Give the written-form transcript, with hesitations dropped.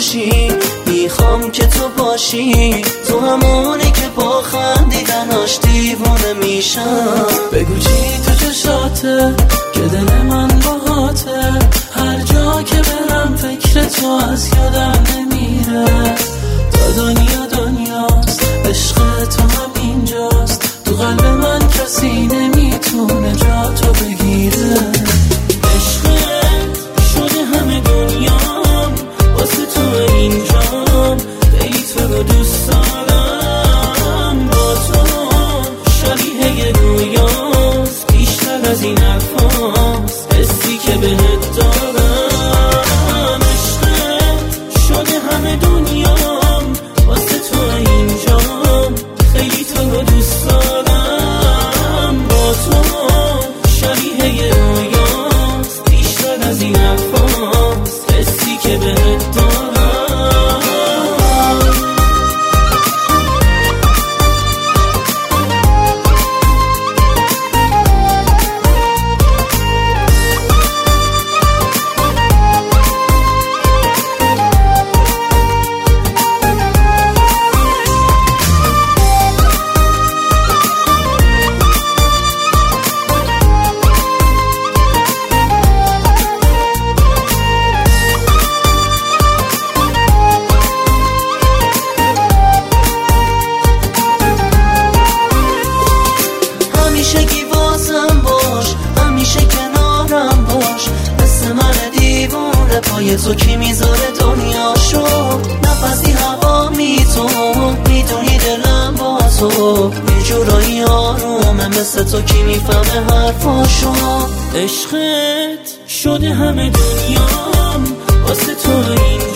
باشی، میخوام که تو باشی، تو همونی که با خندیدناش دیوونه میشم. بگو چی تو چشاته که دل من باهاته، هر جا که برم فکر تو از یادم نمیره. تا دنیا دنیاست، عشق تو هم اینجاست، تو قلب من کسی نمیتونه جا تو بگیره. عشقت شده همه دنیام، واسه تو اینجام، خیلی تو رو دوست دارم. با تو شبیه رویاست، بیشتر از این حرفاست، حسی که بهت دارم. عشقت شده همه دنیام، واسه تو اینجام، خیلی تو رو دوست دارم. با تو شبیه رویاست، بیشتر از این حرفاست، حسی که بهت دارم. همیشگی واسم باش، همیشه کنارم باش، مثل من دیوونه پای تو کی میذاره دنیاشو. نفسی هوا تو میدونی دلم با تو یه جورایی آرومه، مثل تو کی میفهمه حرفاشو. عشقت شده همه دنیام، واسه تو این